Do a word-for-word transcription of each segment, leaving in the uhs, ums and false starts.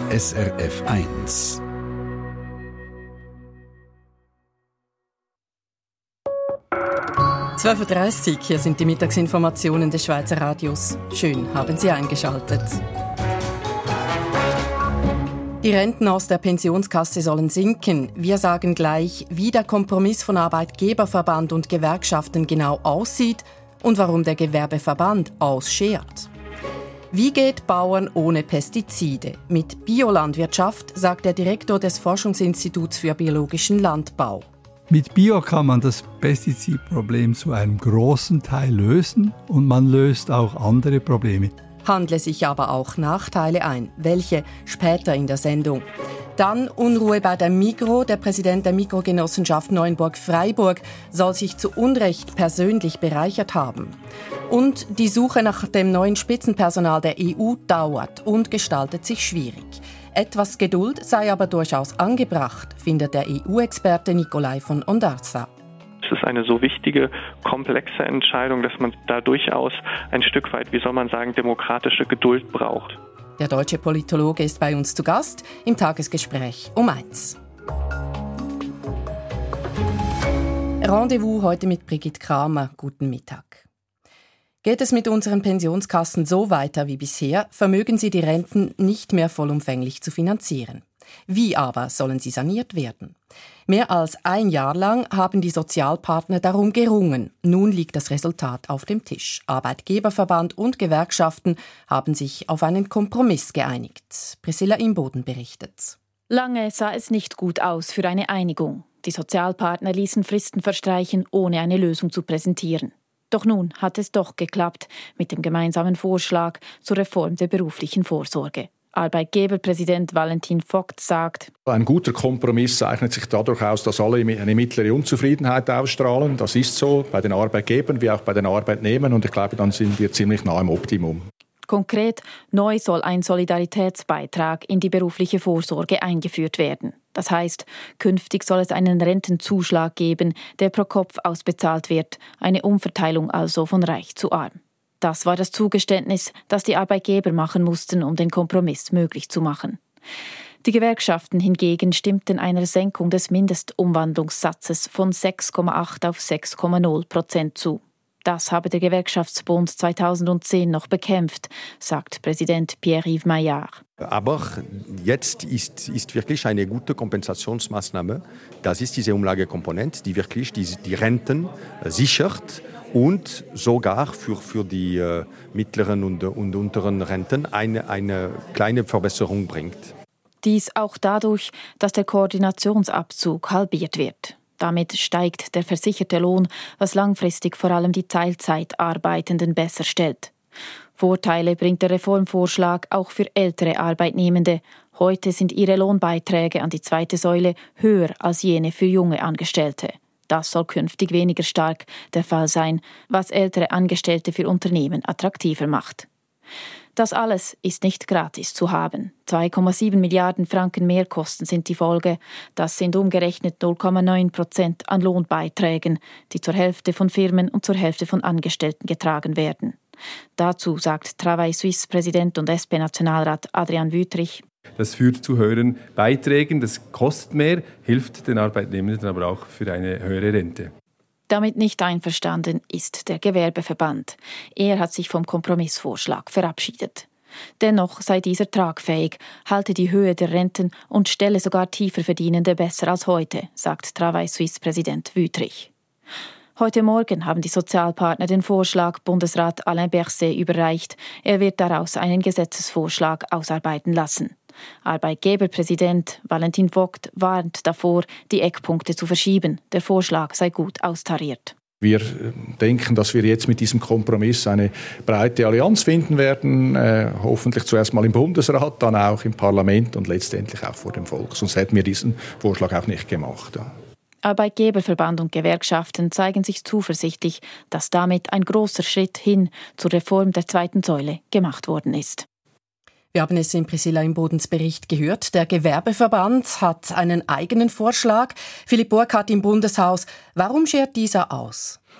S R F eins. zwölf Uhr dreißig, hier sind die Mittagsinformationen des Schweizer Radios. Schön, haben Sie eingeschaltet. Die Renten aus der Pensionskasse sollen sinken. Wir sagen gleich, wie der Kompromiss von Arbeitgeberverband und Gewerkschaften genau aussieht und warum der Gewerbeverband ausschert. Wie geht Bauern ohne Pestizide? Mit Biolandwirtschaft, sagt der Direktor des Forschungsinstituts für biologischen Landbau. Mit Bio kann man das Pestizidproblem zu einem großen Teil lösen und man löst auch andere Probleme. Handle sich aber auch Nachteile ein. Welche? Später in der Sendung. Dann Unruhe bei der Migros. Der Präsident der Mikrogenossenschaft Neuenburg-Freiburg soll sich zu Unrecht persönlich bereichert haben. Und die Suche nach dem neuen Spitzenpersonal der E U dauert und gestaltet sich schwierig. Etwas Geduld sei aber durchaus angebracht, findet der E U-Experte Nicolai von Ondarza. Es ist eine so wichtige, komplexe Entscheidung, dass man da durchaus ein Stück weit, wie soll man sagen, demokratische Geduld braucht. Der deutsche Politologe ist bei uns zu Gast im Tagesgespräch um eins. Rendezvous heute mit Brigitte Kramer. Guten Mittag. Geht es mit unseren Pensionskassen so weiter wie bisher, vermögen sie die Renten nicht mehr vollumfänglich zu finanzieren. Wie aber sollen sie saniert werden? Mehr als ein Jahr lang haben die Sozialpartner darum gerungen. Nun liegt das Resultat auf dem Tisch. Arbeitgeberverband und Gewerkschaften haben sich auf einen Kompromiss geeinigt. Priscilla Imboden berichtet. Lange sah es nicht gut aus für eine Einigung. Die Sozialpartner ließen Fristen verstreichen, ohne eine Lösung zu präsentieren. Doch nun hat es doch geklappt mit dem gemeinsamen Vorschlag zur Reform der beruflichen Vorsorge. Arbeitgeberpräsident Valentin Vogt sagt: Ein guter Kompromiss zeichnet sich dadurch aus, dass alle eine mittlere Unzufriedenheit ausstrahlen. Das ist so bei den Arbeitgebern wie auch bei den Arbeitnehmern. Und ich glaube, dann sind wir ziemlich nah am Optimum. Konkret, neu soll ein Solidaritätsbeitrag in die berufliche Vorsorge eingeführt werden. Das heißt, künftig soll es einen Rentenzuschlag geben, der pro Kopf ausbezahlt wird, eine Umverteilung also von reich zu arm. Das war das Zugeständnis, das die Arbeitgeber machen mussten, um den Kompromiss möglich zu machen. Die Gewerkschaften hingegen stimmten einer Senkung des Mindestumwandlungssatzes von sechs Komma acht auf sechs Komma null Prozent zu. Das habe der Gewerkschaftsbund zweitausendzehn noch bekämpft, sagt Präsident Pierre-Yves Maillard. Aber jetzt ist, ist wirklich eine gute Kompensationsmaßnahme. Das ist diese Umlagekomponente, die wirklich die, die Renten sichert und sogar für, für die äh, mittleren und, und unteren Renten eine, eine kleine Verbesserung bringt. Dies auch dadurch, dass der Koordinationsabzug halbiert wird. Damit steigt der versicherte Lohn, was langfristig vor allem die Teilzeitarbeitenden besser stellt. Vorteile bringt der Reformvorschlag auch für ältere Arbeitnehmende. Heute sind ihre Lohnbeiträge an die zweite Säule höher als jene für junge Angestellte. Das soll künftig weniger stark der Fall sein, was ältere Angestellte für Unternehmen attraktiver macht. Das alles ist nicht gratis zu haben. zwei Komma sieben Milliarden Franken Mehrkosten sind die Folge. Das sind umgerechnet null Komma neun Prozent an Lohnbeiträgen, die zur Hälfte von Firmen und zur Hälfte von Angestellten getragen werden. Dazu sagt Travail Suisse Präsident und S P-Nationalrat Adrian Wüthrich: Das führt zu höheren Beiträgen, das kostet mehr, hilft den Arbeitnehmenden aber auch für eine höhere Rente. Damit nicht einverstanden ist der Gewerbeverband. Er hat sich vom Kompromissvorschlag verabschiedet. Dennoch sei dieser tragfähig, halte die Höhe der Renten und stelle sogar Tieferverdienende besser als heute, sagt Travail Suisse Präsident Wüthrich. Heute Morgen haben die Sozialpartner den Vorschlag Bundesrat Alain Berset überreicht. Er wird daraus einen Gesetzesvorschlag ausarbeiten lassen. Arbeitgeberpräsident Valentin Vogt warnt davor, die Eckpunkte zu verschieben. Der Vorschlag sei gut austariert. Wir denken, dass wir jetzt mit diesem Kompromiss eine breite Allianz finden werden, äh, hoffentlich zuerst mal im Bundesrat, dann auch im Parlament und letztendlich auch vor dem Volk. Sonst hätten wir diesen Vorschlag auch nicht gemacht. Ja. Arbeitgeberverband und Gewerkschaften zeigen sich zuversichtlich, dass damit ein großer Schritt hin zur Reform der zweiten Säule gemacht worden ist. Wir haben es in Priscilla Imbodens Bericht gehört. Der Gewerbeverband hat einen eigenen Vorschlag. Philipp Burkhardt im Bundeshaus. Warum schert dieser aus?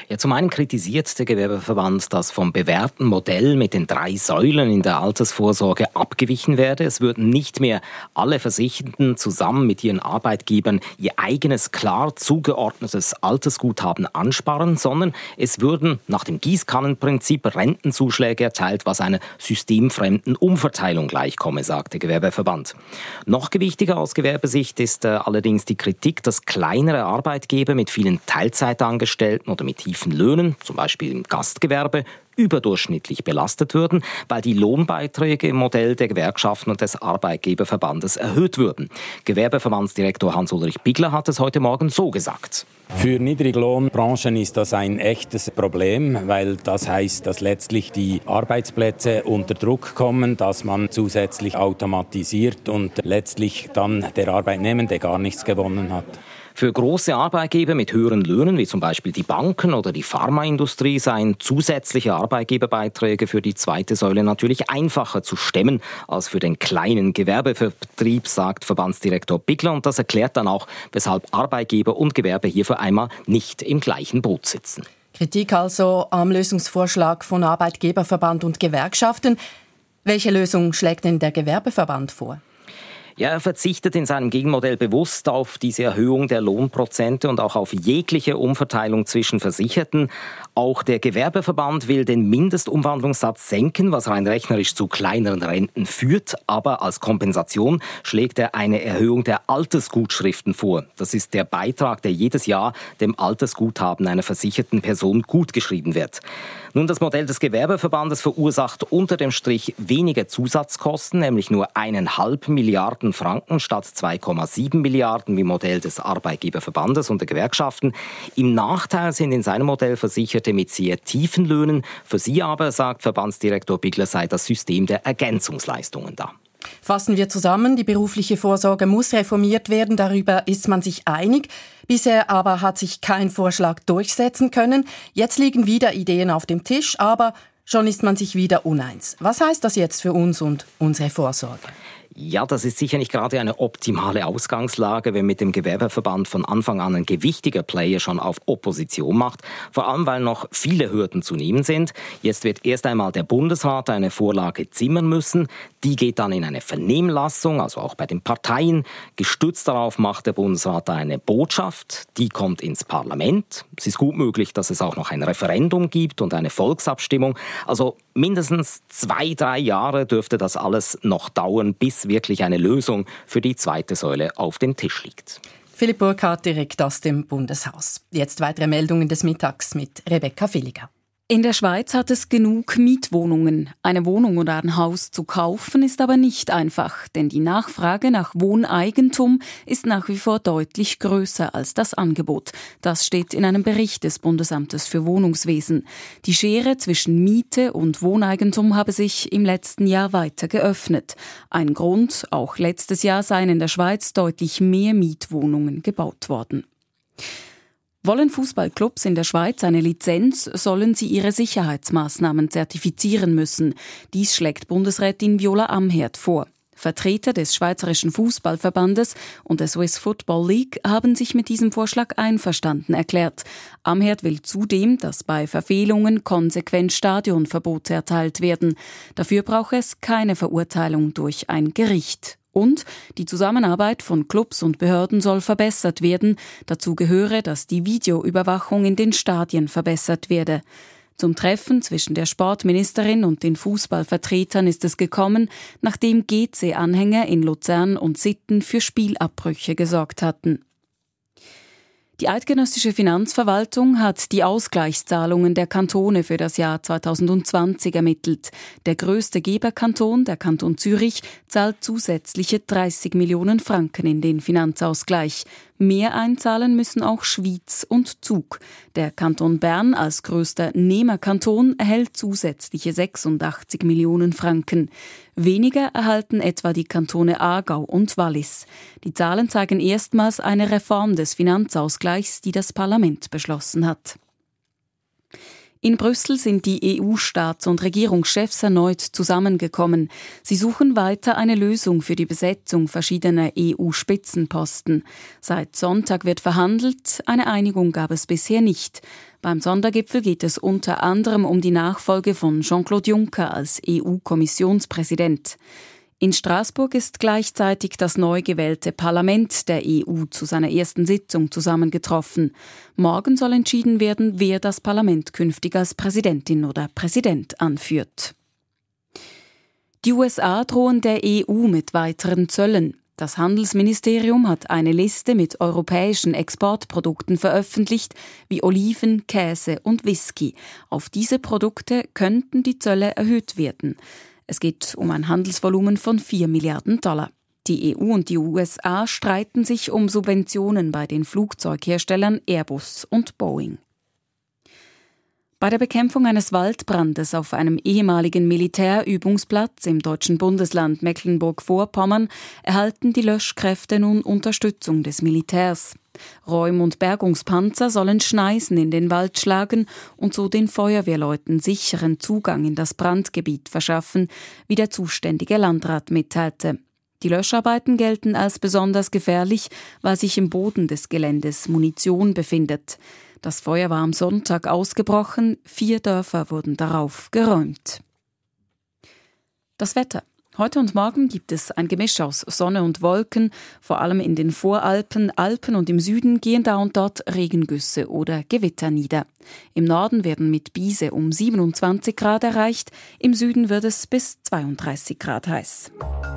Ja, zum einen kritisiert der Gewerbeverband, dass vom bewährten Modell mit den drei Säulen in der Altersvorsorge abgewichen werde. Es würden nicht mehr alle Versicherten zusammen mit ihren Arbeitgebern ihr eigenes, klar zugeordnetes Altersguthaben ansparen, sondern es würden nach dem Gießkannenprinzip Rentenzuschläge erteilt, was einer systemfremden Umverteilung gleichkomme, sagt der Gewerbeverband. Noch gewichtiger aus Gewerbesicht ist äh, allerdings die Kritik, dass kleinere Arbeitgeber mit vielen Teilzeitangestellten oder mit tiefen Löhnen, zum Beispiel im Gastgewerbe, überdurchschnittlich belastet würden, weil die Lohnbeiträge im Modell der Gewerkschaften und des Arbeitgeberverbandes erhöht würden. Gewerbeverbandsdirektor Hans-Ulrich Bigler hat es heute Morgen so gesagt. Für Niedriglohnbranchen ist das ein echtes Problem, weil das heißt, dass letztlich die Arbeitsplätze unter Druck kommen, dass man zusätzlich automatisiert und letztlich dann der Arbeitnehmende gar nichts gewonnen hat. Für große Arbeitgeber mit höheren Löhnen, wie zum Beispiel die Banken oder die Pharmaindustrie, seien zusätzliche Arbeitgeberbeiträge für die zweite Säule natürlich einfacher zu stemmen als für den kleinen Gewerbebetrieb, sagt Verbandsdirektor Bigler. Und das erklärt dann auch, weshalb Arbeitgeber und Gewerbe hier für einmal nicht im gleichen Boot sitzen. Kritik also am Lösungsvorschlag von Arbeitgeberverband und Gewerkschaften. Welche Lösung schlägt denn der Gewerbeverband vor? Ja, er verzichtet in seinem Gegenmodell bewusst auf diese Erhöhung der Lohnprozente und auch auf jegliche Umverteilung zwischen Versicherten. Auch der Gewerbeverband will den Mindestumwandlungssatz senken, was rein rechnerisch zu kleineren Renten führt. Aber als Kompensation schlägt er eine Erhöhung der Altersgutschriften vor. Das ist der Beitrag, der jedes Jahr dem Altersguthaben einer versicherten Person gutgeschrieben wird. Nun, das Modell des Gewerbeverbandes verursacht unter dem Strich weniger Zusatzkosten, nämlich nur eineinhalb Milliarden Franken statt zwei Komma sieben Milliarden wie Modell des Arbeitgeberverbandes und der Gewerkschaften. Im Nachteil sind in seinem Modell Versicherte mit sehr tiefen Löhnen. Für sie aber, sagt Verbandsdirektor Bigler, sei das System der Ergänzungsleistungen da. Fassen wir zusammen, die berufliche Vorsorge muss reformiert werden, darüber ist man sich einig. Bisher aber hat sich kein Vorschlag durchsetzen können. Jetzt liegen wieder Ideen auf dem Tisch, aber schon ist man sich wieder uneins. Was heißt das jetzt für uns und unsere Vorsorge? Ja, das ist sicher nicht gerade eine optimale Ausgangslage, wenn mit dem Gewerbeverband von Anfang an ein gewichtiger Player schon auf Opposition macht. Vor allem, weil noch viele Hürden zu nehmen sind. Jetzt wird erst einmal der Bundesrat eine Vorlage zimmern müssen. Die geht dann in eine Vernehmlassung, also auch bei den Parteien. Gestützt darauf macht der Bundesrat eine Botschaft. Die kommt ins Parlament. Es ist gut möglich, dass es auch noch ein Referendum gibt und eine Volksabstimmung. Also mindestens zwei, drei Jahre dürfte das alles noch dauern, bis wirklich eine Lösung für die zweite Säule auf dem Tisch liegt. Philipp Burkhardt direkt aus dem Bundeshaus. Jetzt weitere Meldungen des Mittags mit Rebecca Villiger. In der Schweiz hat es genug Mietwohnungen. Eine Wohnung oder ein Haus zu kaufen ist aber nicht einfach, denn die Nachfrage nach Wohneigentum ist nach wie vor deutlich größer als das Angebot. Das steht in einem Bericht des Bundesamtes für Wohnungswesen. Die Schere zwischen Miete und Wohneigentum habe sich im letzten Jahr weiter geöffnet. Ein Grund, auch letztes Jahr seien in der Schweiz deutlich mehr Mietwohnungen gebaut worden. Wollen Fußballclubs in der Schweiz eine Lizenz, sollen sie ihre Sicherheitsmaßnahmen zertifizieren müssen. Dies schlägt Bundesrätin Viola Amherd vor. Vertreter des Schweizerischen Fußballverbandes und der Swiss Football League haben sich mit diesem Vorschlag einverstanden erklärt. Amherd will zudem, dass bei Verfehlungen konsequent Stadionverbote erteilt werden. Dafür brauche es keine Verurteilung durch ein Gericht. Und die Zusammenarbeit von Clubs und Behörden soll verbessert werden. Dazu gehöre, dass die Videoüberwachung in den Stadien verbessert werde. Zum Treffen zwischen der Sportministerin und den Fußballvertretern ist es gekommen, nachdem G C-Anhänger in Luzern und Sitten für Spielabbrüche gesorgt hatten. Die eidgenössische Finanzverwaltung hat die Ausgleichszahlungen der Kantone für das Jahr zwanzig zwanzig ermittelt. Der grösste Geberkanton, der Kanton Zürich, zahlt zusätzliche dreißig Millionen Franken in den Finanzausgleich. Mehr einzahlen müssen auch Schwyz und Zug. Der Kanton Bern als größter Nehmerkanton erhält zusätzliche sechsundachtzig Millionen Franken. Weniger erhalten etwa die Kantone Aargau und Wallis. Die Zahlen zeigen erstmals eine Reform des Finanzausgleichs, die das Parlament beschlossen hat. In Brüssel sind die E U-Staats- und Regierungschefs erneut zusammengekommen. Sie suchen weiter eine Lösung für die Besetzung verschiedener E U-Spitzenposten. Seit Sonntag wird verhandelt, eine Einigung gab es bisher nicht. Beim Sondergipfel geht es unter anderem um die Nachfolge von Jean-Claude Juncker als E U-Kommissionspräsident. In Straßburg ist gleichzeitig das neu gewählte Parlament der E U zu seiner ersten Sitzung zusammengetroffen. Morgen soll entschieden werden, wer das Parlament künftig als Präsidentin oder Präsident anführt. Die U S A drohen der E U mit weiteren Zöllen. Das Handelsministerium hat eine Liste mit europäischen Exportprodukten veröffentlicht, wie Oliven, Käse und Whisky. Auf diese Produkte könnten die Zölle erhöht werden. Es geht um ein Handelsvolumen von vier Milliarden Dollar. Die E U und die U S A streiten sich um Subventionen bei den Flugzeugherstellern Airbus und Boeing. Bei der Bekämpfung eines Waldbrandes auf einem ehemaligen Militärübungsplatz im deutschen Bundesland Mecklenburg-Vorpommern erhalten die Löschkräfte nun Unterstützung des Militärs. Räum- und Bergungspanzer sollen Schneisen in den Wald schlagen und so den Feuerwehrleuten sicheren Zugang in das Brandgebiet verschaffen, wie der zuständige Landrat mitteilte. Die Löscharbeiten gelten als besonders gefährlich, weil sich im Boden des Geländes Munition befindet. Das Feuer war am Sonntag ausgebrochen, vier Dörfer wurden darauf geräumt. Das Wetter. Heute und morgen gibt es ein Gemisch aus Sonne und Wolken. Vor allem in den Voralpen, Alpen und im Süden gehen da und dort Regengüsse oder Gewitter nieder. Im Norden werden mit Biese um siebenundzwanzig Grad erreicht, im Süden wird es bis zweiunddreißig Grad heiß.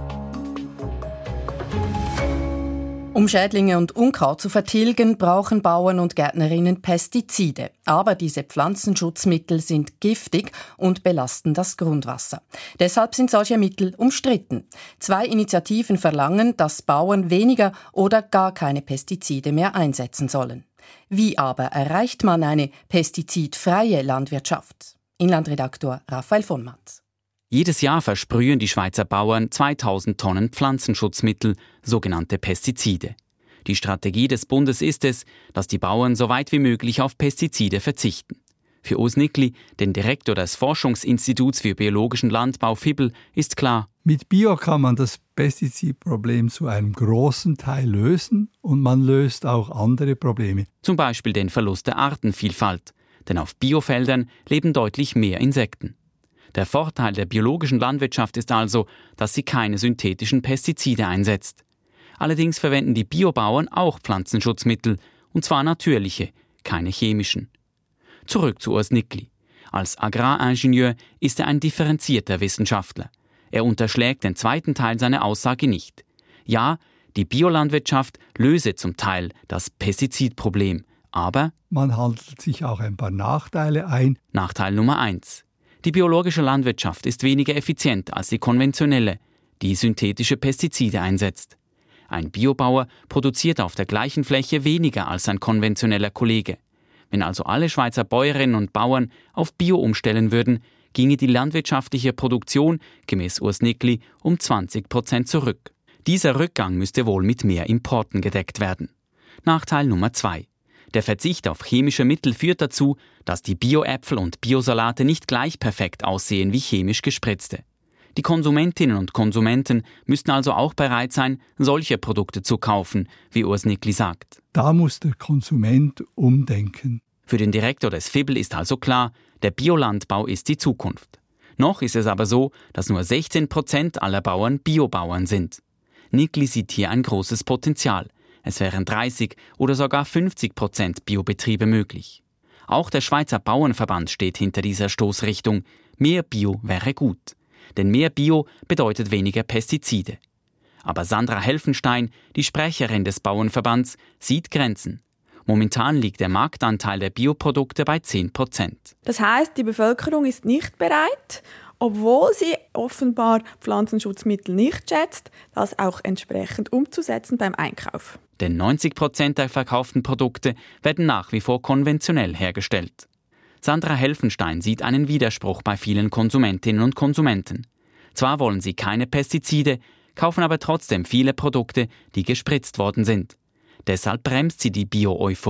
Um Schädlinge und Unkraut zu vertilgen, brauchen Bauern und Gärtnerinnen Pestizide. Aber diese Pflanzenschutzmittel sind giftig und belasten das Grundwasser. Deshalb sind solche Mittel umstritten. Zwei Initiativen verlangen, dass Bauern weniger oder gar keine Pestizide mehr einsetzen sollen. Wie aber erreicht man eine pestizidfreie Landwirtschaft? Inlandredaktor Raphael von Matt. Jedes Jahr versprühen die Schweizer Bauern zweitausend Tonnen Pflanzenschutzmittel, sogenannte Pestizide. Die Strategie des Bundes ist es, dass die Bauern so weit wie möglich auf Pestizide verzichten. Für Urs Nickli, den Direktor des Forschungsinstituts für biologischen Landbau F I B L, ist klar: Mit Bio kann man das Pestizidproblem zu einem großen Teil lösen und man löst auch andere Probleme. Zum Beispiel den Verlust der Artenvielfalt, denn auf Biofeldern leben deutlich mehr Insekten. Der Vorteil der biologischen Landwirtschaft ist also, dass sie keine synthetischen Pestizide einsetzt. Allerdings verwenden die Biobauern auch Pflanzenschutzmittel, und zwar natürliche, keine chemischen. Zurück zu Urs Nickli. Als Agraringenieur ist er ein differenzierter Wissenschaftler. Er unterschlägt den zweiten Teil seiner Aussage nicht. Ja, die Biolandwirtschaft löse zum Teil das Pestizidproblem, aber man handelt sich auch ein paar Nachteile ein. Nachteil Nummer eins. Die biologische Landwirtschaft ist weniger effizient als die konventionelle, die synthetische Pestizide einsetzt. Ein Biobauer produziert auf der gleichen Fläche weniger als ein konventioneller Kollege. Wenn also alle Schweizer Bäuerinnen und Bauern auf Bio umstellen würden, ginge die landwirtschaftliche Produktion, gemäß Urs Nickli, um zwanzig Prozent zurück. Dieser Rückgang müsste wohl mit mehr Importen gedeckt werden. Nachteil Nummer zwei. Der Verzicht auf chemische Mittel führt dazu, dass die Bio-Äpfel und Biosalate nicht gleich perfekt aussehen wie chemisch gespritzte. Die Konsumentinnen und Konsumenten müssten also auch bereit sein, solche Produkte zu kaufen, wie Urs Nickli sagt. Da muss der Konsument umdenken. Für den Direktor des F I B L ist also klar, der Biolandbau ist die Zukunft. Noch ist es aber so, dass nur sechzehn Prozent aller Bauern Biobauern sind. Nickli sieht hier ein großes Potenzial. Es wären dreißig oder sogar fünfzig Prozent Biobetriebe möglich. Auch der Schweizer Bauernverband steht hinter dieser Stoßrichtung. Mehr Bio wäre gut. Denn mehr Bio bedeutet weniger Pestizide. Aber Sandra Helfenstein, die Sprecherin des Bauernverbands, sieht Grenzen. Momentan liegt der Marktanteil der Bioprodukte bei zehn Prozent. Das heisst, die Bevölkerung ist nicht bereit, obwohl sie offenbar Pflanzenschutzmittel nicht schätzt, das auch entsprechend umzusetzen beim Einkauf. Denn neunzig Prozent der verkauften Produkte werden nach wie vor konventionell hergestellt. Sandra Helfenstein sieht einen Widerspruch bei vielen Konsumentinnen und Konsumenten. Zwar wollen sie keine Pestizide, kaufen aber trotzdem viele Produkte, die gespritzt worden sind. Deshalb bremst sie die Bio-Euphorie.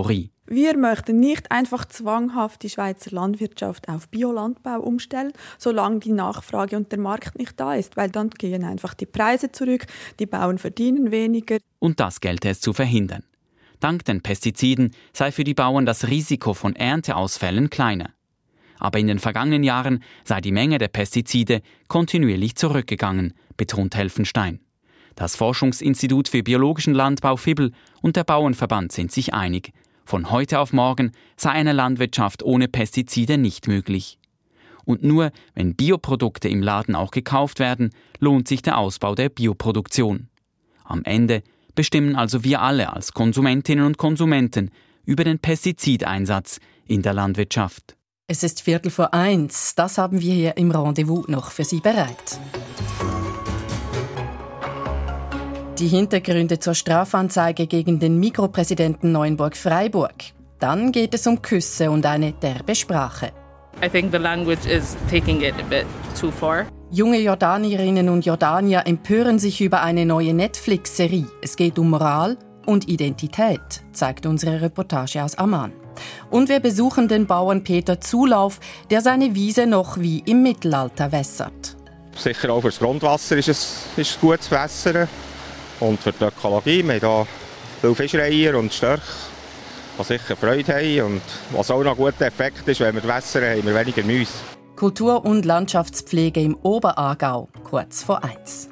Wir möchten nicht einfach zwanghaft die Schweizer Landwirtschaft auf Biolandbau umstellen, solange die Nachfrage und der Markt nicht da ist, weil dann gehen einfach die Preise zurück, die Bauern verdienen weniger. Und das gelte es zu verhindern. Dank den Pestiziden sei für die Bauern das Risiko von Ernteausfällen kleiner. Aber in den vergangenen Jahren sei die Menge der Pestizide kontinuierlich zurückgegangen, betont Helfenstein. Das Forschungsinstitut für biologischen Landbau F I B L und der Bauernverband sind sich einig. Von heute auf morgen sei eine Landwirtschaft ohne Pestizide nicht möglich. Und nur wenn Bioprodukte im Laden auch gekauft werden, lohnt sich der Ausbau der Bioproduktion. Am Ende bestimmen also wir alle als Konsumentinnen und Konsumenten über den Pestizideinsatz in der Landwirtschaft. Es ist Viertel vor eins. Das haben wir hier im Rendezvous noch für Sie bereit. Die Hintergründe zur Strafanzeige gegen den Migros-Präsidenten Neuenburg-Freiburg. Dann geht es um Küsse und eine derbe Sprache. I think the language is taking it a bit too far. Junge Jordanierinnen und Jordanier empören sich über eine neue Netflix-Serie. Es geht um Moral und Identität, zeigt unsere Reportage aus Amman. Und wir besuchen den Bauern Peter Zulauf, der seine Wiese noch wie im Mittelalter wässert. Sicher auch für das Grundwasser ist es, ist es gut zu wässern. Und für die Ökologie. Wir haben hier viele Fischreiher und Störche, die sicher Freude haben. Und was auch noch ein guter Effekt ist, wenn wir wässern, haben wir weniger Mäuse. Kultur- und Landschaftspflege im Oberaargau, kurz vor eins.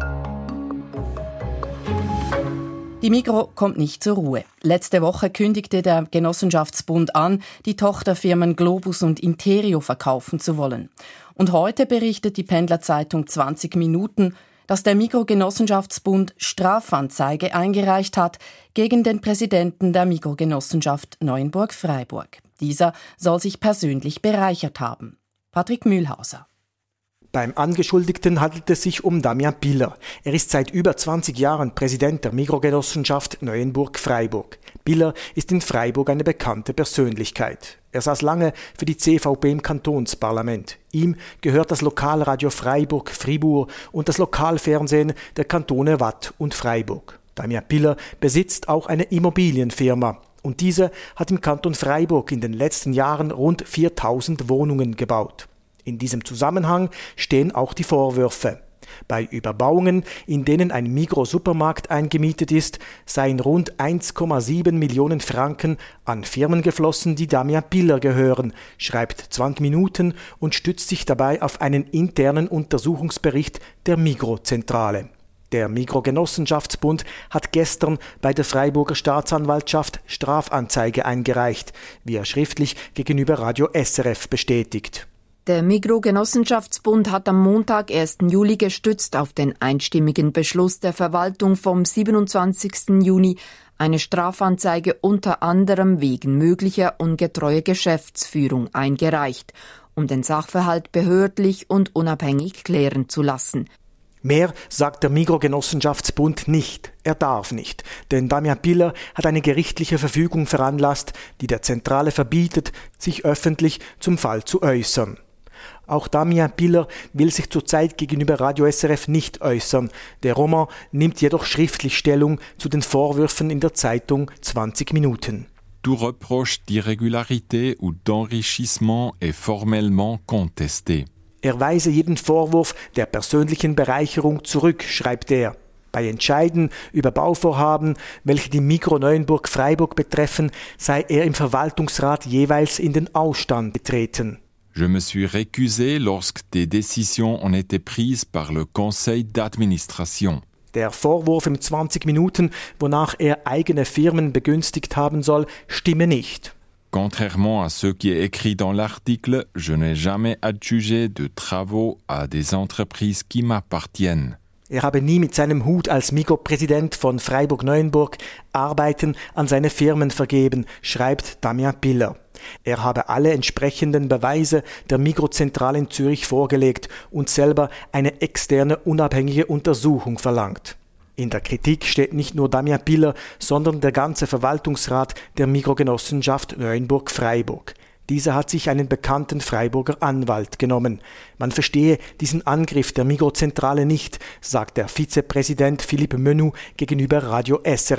Die Migros kommt nicht zur Ruhe. Letzte Woche kündigte der Genossenschaftsbund an, die Tochterfirmen Globus und Interio verkaufen zu wollen. Und heute berichtet die Pendlerzeitung zwanzig Minuten, dass der Migros-Genossenschaftsbund Strafanzeige eingereicht hat gegen den Präsidenten der Migros-Genossenschaft Neuenburg-Freiburg. Dieser soll sich persönlich bereichert haben. Patrick Mühlhauser. Beim Angeschuldigten handelt es sich um Damian Biller. Er ist seit über zwanzig Jahren Präsident der Migros-Genossenschaft Neuenburg-Freiburg. Biller ist in Freiburg eine bekannte Persönlichkeit. Er saß lange für die C V P im Kantonsparlament. Ihm gehört das Lokalradio Freiburg, Fribourg und das Lokalfernsehen der Kantone Waadt und Freiburg. Damian Biller besitzt auch eine Immobilienfirma. Und diese hat im Kanton Freiburg in den letzten Jahren rund viertausend Wohnungen gebaut. In diesem Zusammenhang stehen auch die Vorwürfe. Bei Überbauungen, in denen ein Migros-Supermarkt eingemietet ist, seien rund eins Komma sieben Millionen Franken an Firmen geflossen, die Damian Biller gehören, schreibt zwanzig Minuten und stützt sich dabei auf einen internen Untersuchungsbericht der Migros-Zentrale. Der Migros-Genossenschaftsbund hat gestern bei der Freiburger Staatsanwaltschaft Strafanzeige eingereicht, wie er schriftlich gegenüber Radio S R F bestätigt. Der Migros-Genossenschaftsbund hat am Montag, ersten Juli, gestützt auf den einstimmigen Beschluss der Verwaltung vom siebenundzwanzigsten Juni eine Strafanzeige unter anderem wegen möglicher ungetreuer Geschäftsführung eingereicht, um den Sachverhalt behördlich und unabhängig klären zu lassen. Mehr sagt der Migros-Genossenschaftsbund nicht. Er darf nicht. Denn Damian Biller hat eine gerichtliche Verfügung veranlasst, die der Zentrale verbietet, sich öffentlich zum Fall zu äußern. Auch Damian Biller will sich zurzeit gegenüber Radio S R F nicht äußern. Der Roman nimmt jedoch schriftlich Stellung zu den Vorwürfen in der Zeitung zwanzig Minuten. Tout reproche d'irrégularité ou d'enrichissement est formellement contesté. Er weise jeden Vorwurf der persönlichen Bereicherung zurück, schreibt er. Bei Entscheiden über Bauvorhaben, welche die Migros Neuenburg-Freiburg betreffen, sei er im Verwaltungsrat jeweils in den Ausstand getreten. Je me suis récusé lorsque des décisions ont été prises par le Conseil d'administration. Der Vorwurf im zwanzig Minuten, wonach er eigene Firmen begünstigt haben soll, stimme nicht. Contrairement à ce qui est écrit dans l'article, je n'ai jamais adjugé de travaux à des entreprises qui m'appartiennent. Er habe nie mit seinem Hut als Migros-Präsident von Freiburg-Neuenburg Arbeiten an seine Firmen vergeben, schreibt Damian Biller. Er habe alle entsprechenden Beweise der Migros-Zentrale in Zürich vorgelegt und selber eine externe unabhängige Untersuchung verlangt. In der Kritik steht nicht nur Damian Biller, sondern der ganze Verwaltungsrat der Migros-Genossenschaft Neuenburg-Freiburg. Dieser hat sich einen bekannten Freiburger Anwalt genommen. Man verstehe diesen Angriff der Migros-Zentrale nicht, sagt der Vizepräsident Philipp Menou gegenüber Radio S R F.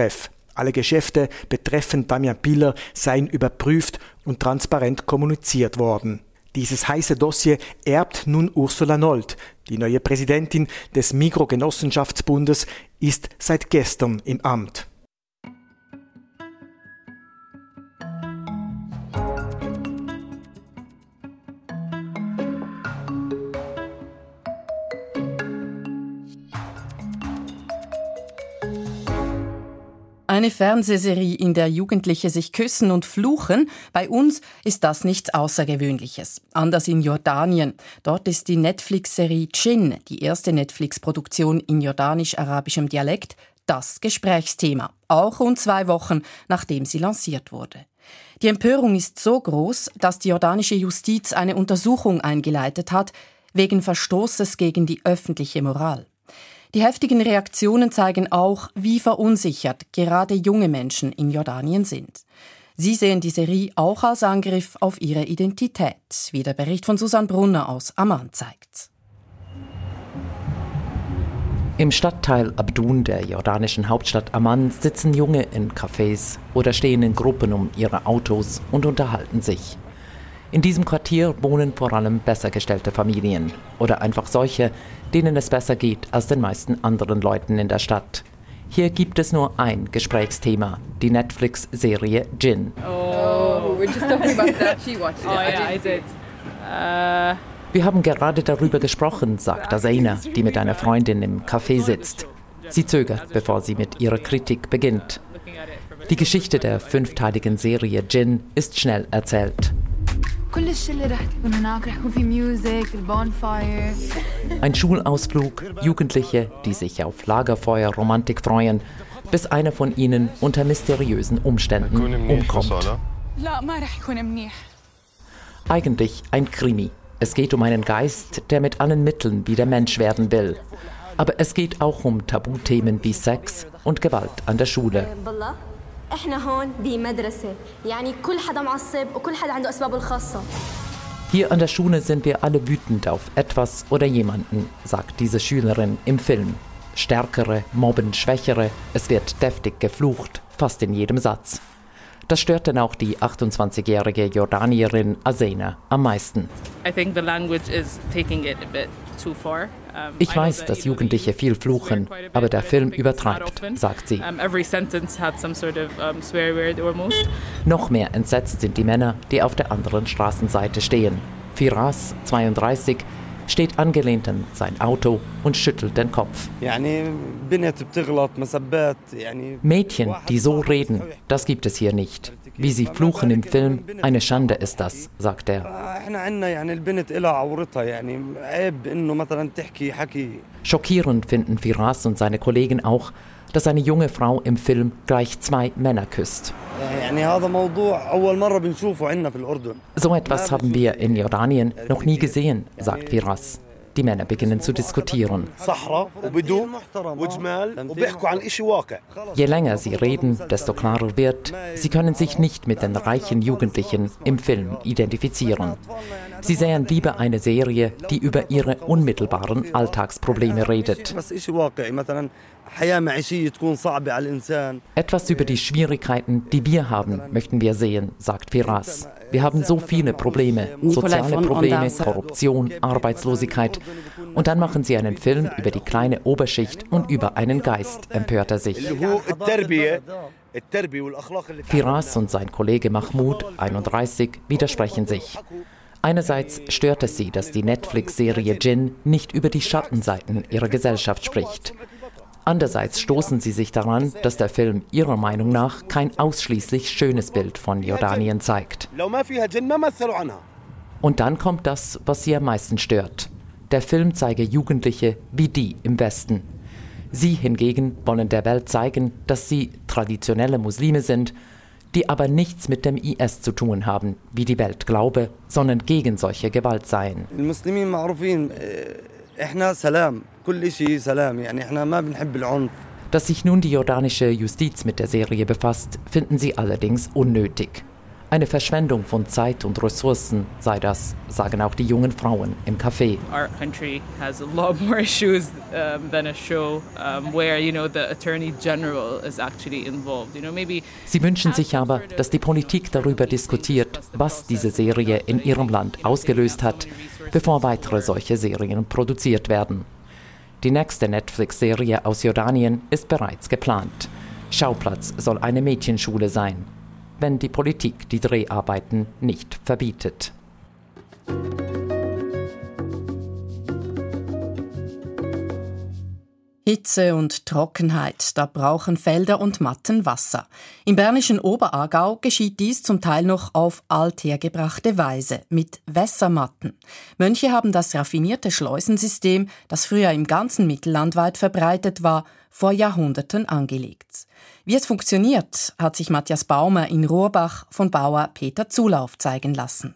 Alle Geschäfte betreffend Damian Piller seien überprüft und transparent kommuniziert worden. Dieses heiße Dossier erbt nun Ursula Nold. Die neue Präsidentin des Migros-Genossenschaftsbundes ist seit gestern im Amt. Eine Fernsehserie, in der Jugendliche sich küssen und fluchen. Bei uns ist das nichts Außergewöhnliches. Anders in Jordanien. Dort ist die Netflix-Serie Djinn, die erste Netflix-Produktion in jordanisch-arabischem Dialekt, das Gesprächsthema. Auch rund zwei Wochen, nachdem sie lanciert wurde. Die Empörung ist so groß, dass die jordanische Justiz eine Untersuchung eingeleitet hat, wegen Verstoßes gegen die öffentliche Moral. Die heftigen Reaktionen zeigen auch, wie verunsichert gerade junge Menschen in Jordanien sind. Sie sehen die Serie auch als Angriff auf ihre Identität, wie der Bericht von Susanne Brunner aus Amman zeigt. Im Stadtteil Abdun der jordanischen Hauptstadt Amman sitzen Junge in Cafés oder stehen in Gruppen um ihre Autos und unterhalten sich. In diesem Quartier wohnen vor allem besser gestellte Familien oder einfach solche, denen es besser geht als den meisten anderen Leuten in der Stadt. Hier gibt es nur ein Gesprächsthema, die Netflix-Serie Djinn. Oh, we're just talking about that. She watched it. Oh yeah, I did. Uh... Wir haben gerade darüber gesprochen, sagt Azeina, die mit einer Freundin im Café sitzt. Sie zögert, bevor sie mit ihrer Kritik beginnt. Die Geschichte der fünfteiligen Serie Djinn ist schnell erzählt. Ein Schulausflug, Jugendliche, die sich auf Lagerfeuer-Romantik freuen, bis einer von ihnen unter mysteriösen Umständen umkommt. Eigentlich ein Krimi. Es geht um einen Geist, der mit allen Mitteln wieder Mensch werden will. Aber es geht auch um Tabuthemen wie Sex und Gewalt an der Schule. Hier an der Schule sind wir alle wütend auf etwas oder jemanden, sagt diese Schülerin im Film. Stärkere mobben Schwächere, es wird deftig geflucht, fast in jedem Satz. Das stört dann auch die achtundzwanzigjährige Jordanierin Azeina am meisten. I think the language is taking it a bit too far. Ich weiß, dass Jugendliche viel fluchen, aber der Film übertreibt, sagt sie. Noch mehr entsetzt sind die Männer, die auf der anderen Straßenseite stehen. Firas, zweiunddreißig, steht angelehnt an sein Auto und schüttelt den Kopf. Mädchen, die so reden, das gibt es hier nicht. Wie sie fluchen im Film, eine Schande ist das, sagt er. Schockierend finden Firas und seine Kollegen auch, dass eine junge Frau im Film gleich zwei Männer küsst. So etwas haben wir in Jordanien noch nie gesehen, sagt Firas. Die Männer beginnen zu diskutieren. Je länger sie reden, desto klarer wird, sie können sich nicht mit den reichen Jugendlichen im Film identifizieren. Sie sehen lieber eine Serie, die über ihre unmittelbaren Alltagsprobleme redet. Etwas über die Schwierigkeiten, die wir haben, möchten wir sehen, sagt Firas. Wir haben so viele Probleme, soziale Probleme, Korruption, Arbeitslosigkeit. Und dann machen sie einen Film über die kleine Oberschicht und über einen Geist, empört er sich. Firas und sein Kollege Mahmoud, einunddreißig, widersprechen sich. Einerseits stört es sie, dass die Netflix-Serie Djinn nicht über die Schattenseiten ihrer Gesellschaft spricht. Andererseits stoßen sie sich daran, dass der Film ihrer Meinung nach kein ausschließlich schönes Bild von Jordanien zeigt. Und dann kommt das, was sie am meisten stört. Der Film zeige Jugendliche wie die im Westen. Sie hingegen wollen der Welt zeigen, dass sie traditionelle Muslime sind, die aber nichts mit dem I S zu tun haben, wie die Welt glaube, sondern gegen solche Gewalt seien. Dass sich nun die jordanische Justiz mit der Serie befasst, finden sie allerdings unnötig. Eine Verschwendung von Zeit und Ressourcen sei das, sagen auch die jungen Frauen im Café. Our country has a lot more issues um, than a show um, where, you know, the Attorney General is actually involved. You know, maybe. Sie wünschen sich aber, dass die Politik darüber diskutiert, was diese Serie in ihrem Land ausgelöst hat, bevor weitere solche Serien produziert werden. Die nächste Netflix-Serie aus Jordanien ist bereits geplant. Schauplatz soll eine Mädchenschule sein, wenn die Politik die Dreharbeiten nicht verbietet. Hitze und Trockenheit, da brauchen Felder und Matten Wasser. Im bernischen Oberaargau geschieht dies zum Teil noch auf althergebrachte Weise, mit Wässermatten. Mönche haben das raffinierte Schleusensystem, das früher im ganzen Mittelland weit verbreitet war, vor Jahrhunderten angelegt. Wie es funktioniert, hat sich Matthias Baumer in Rohrbach von Bauer Peter Zulauf zeigen lassen.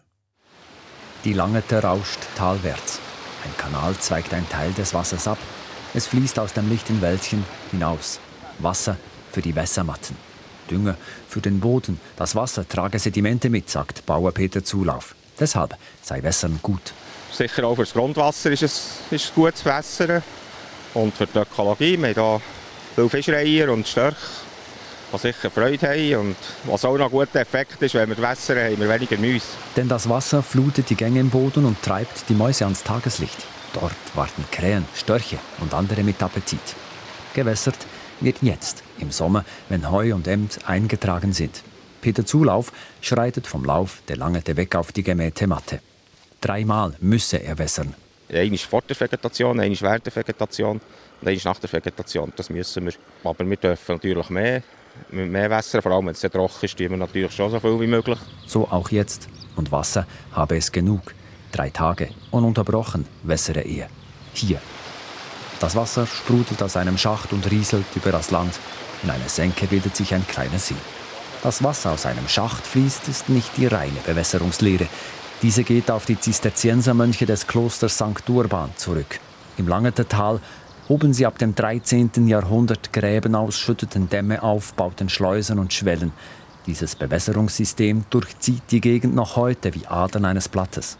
Die Langete rauscht talwärts. Ein Kanal zweigt einen Teil des Wassers ab. Es fließt aus dem lichten Wäldchen hinaus. Wasser für die Wässermatten. Dünger für den Boden. Das Wasser trage Sedimente mit, sagt Bauer Peter Zulauf. Deshalb sei Wässern gut. Sicher auch für das Grundwasser ist es, ist es gut zu wässern. Und für die Ökologie. Wir haben hier viele Fischereier und Störche, die sicher Freude haben. Und was auch noch ein guter Effekt ist, wenn wir wässern, haben wir weniger Mäuse. Denn das Wasser flutet die Gänge im Boden und treibt die Mäuse ans Tageslicht. Dort warten Krähen, Störche und andere mit Appetit. Gewässert wird jetzt, im Sommer, wenn Heu und Emt eingetragen sind. Peter Zulauf schreitet vom Lauf der Langete weg auf die gemähte Matte. Dreimal müsse er wässern. Einmal vor der Vegetation, einmal während der Vegetation und einmal nach der Vegetation. Das müssen wir. Aber wir dürfen natürlich mehr, mehr wässern. Vor allem, wenn es sehr trocken ist, tun wir natürlich schon so viel wie möglich. So auch jetzt. Und Wasser habe es genug. Drei Tage, ununterbrochen, wässere er. Hier. Das Wasser sprudelt aus einem Schacht und rieselt über das Land. In einer Senke bildet sich ein kleiner See. Dass Wasser aus einem Schacht fließt, ist nicht die reine Bewässerungslehre. Diese geht auf die Zisterziensermönche des Klosters Sankt Urban zurück. Im Langetertal hoben sie ab dem dreizehnten Jahrhundert Gräben aus, schütteten Dämme auf, bauten Schleusen und Schwellen. Dieses Bewässerungssystem durchzieht die Gegend noch heute wie Adern eines Blattes.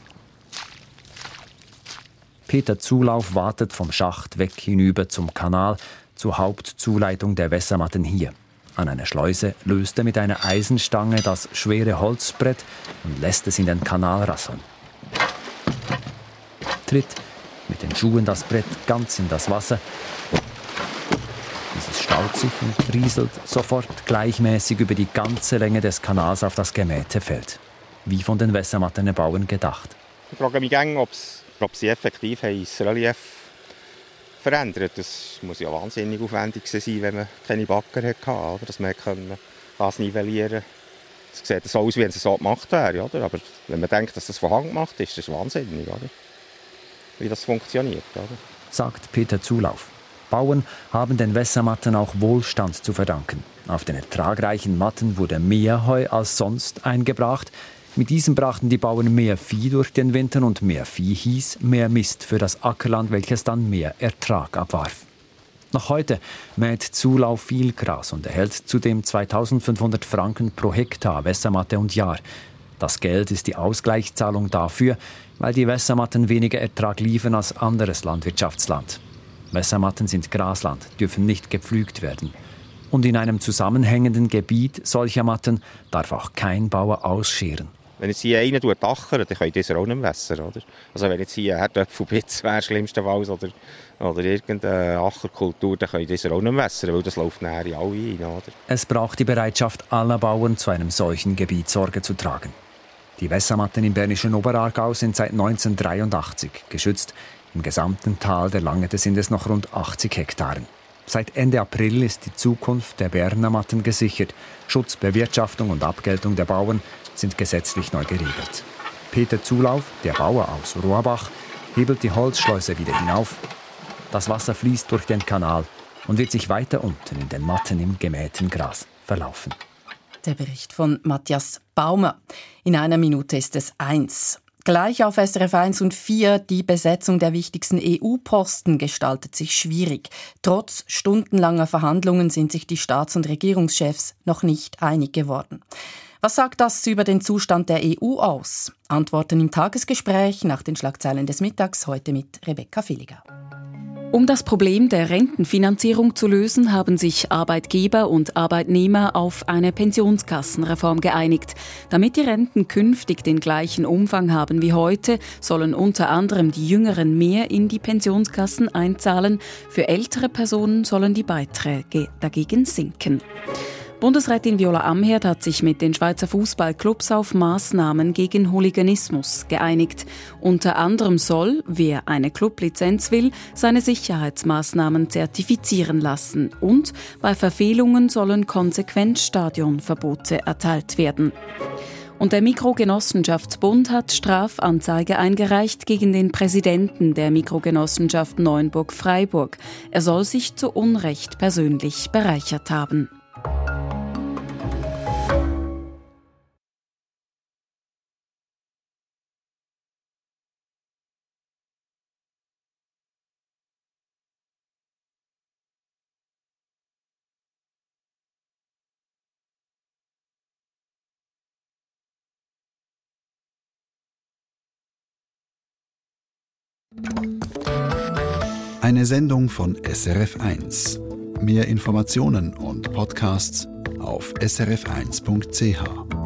Peter Zulauf wartet vom Schacht weg hinüber zum Kanal, zur Hauptzuleitung der Wässermatten hier. An einer Schleuse löst er mit einer Eisenstange das schwere Holzbrett und lässt es in den Kanal rasseln. Tritt mit den Schuhen das Brett ganz in das Wasser. Dieses staut sich und rieselt sofort gleichmäßig über die ganze Länge des Kanals auf das gemähte Feld. Wie von den Wässermattenbauern gedacht. Ich frage mich gerne, ob sie effektiv das Relief verändert. Das muss ja wahnsinnig aufwendig sein, wenn man keine Bagger hatte, dass man das nivellieren konnte. Es sieht so aus, wie wenn es so gemacht wäre. Oder? Aber wenn man denkt, dass das von Hand gemacht ist, ist das wahnsinnig, oder? Wie das funktioniert. Oder? Sagt Peter Zulauf. Bauern haben den Wässermatten auch Wohlstand zu verdanken. Auf den ertragreichen Matten wurde mehr Heu als sonst eingebracht. Mit diesem brachten die Bauern mehr Vieh durch den Winter und mehr Vieh hieß mehr Mist für das Ackerland, welches dann mehr Ertrag abwarf. Noch heute mäht Zulauf viel Gras und erhält zudem zweitausendfünfhundert Franken pro Hektar Wässermatte und Jahr. Das Geld ist die Ausgleichszahlung dafür, weil die Wässermatten weniger Ertrag liefern als anderes Landwirtschaftsland. Wässermatten sind Grasland, dürfen nicht gepflügt werden. Und in einem zusammenhängenden Gebiet solcher Matten darf auch kein Bauer ausscheren. Wenn jetzt hier einer achert, dann kann dieser auch nicht wässern. Oder? Also wenn jetzt hier Erdäpfelbitz wäre, schlimmstenfalls, oder, oder irgendeine Ackerkultur, dann kann dieser auch nicht wässern, weil das läuft nachher in alle ein. Oder? Es braucht die Bereitschaft aller Bauern, zu einem solchen Gebiet Sorge zu tragen. Die Wässermatten im bernischen Oberaargau sind seit neunzehnhundertdreiundachtzig geschützt. Im gesamten Tal der Langete sind es noch rund achtzig Hektaren. Seit Ende April ist die Zukunft der Berner Matten gesichert. Schutz, Bewirtschaftung und Abgeltung der Bauern sind gesetzlich neu geregelt. Peter Zulauf, der Bauer aus Rohrbach, hebelt die Holzschleuse wieder hinauf. Das Wasser fließt durch den Kanal und wird sich weiter unten in den Matten im gemähten Gras verlaufen. Der Bericht von Matthias Baumer. In einer Minute ist es eins. Gleich auf S R F eins und vier, die Besetzung der wichtigsten E U-Posten gestaltet sich schwierig. Trotz stundenlanger Verhandlungen sind sich die Staats- und Regierungschefs noch nicht einig geworden. Was sagt das über den Zustand der E U aus? Antworten im Tagesgespräch nach den Schlagzeilen des Mittags heute mit Rebecca Villiger. Um das Problem der Rentenfinanzierung zu lösen, haben sich Arbeitgeber und Arbeitnehmer auf eine Pensionskassenreform geeinigt. Damit die Renten künftig den gleichen Umfang haben wie heute, sollen unter anderem die Jüngeren mehr in die Pensionskassen einzahlen. Für ältere Personen sollen die Beiträge dagegen sinken. Bundesrätin Viola Amherd hat sich mit den Schweizer Fußballclubs auf Massnahmen gegen Hooliganismus geeinigt. Unter anderem soll, wer eine Clublizenz will, seine Sicherheitsmaßnahmen zertifizieren lassen. Und bei Verfehlungen sollen konsequent Stadionverbote erteilt werden. Und der Mikrogenossenschaftsbund hat Strafanzeige eingereicht gegen den Präsidenten der Mikrogenossenschaft Neuenburg-Freiburg. Er soll sich zu Unrecht persönlich bereichert haben. Eine Sendung von S R F eins. Mehr Informationen und Podcasts auf s r f eins punkt c h.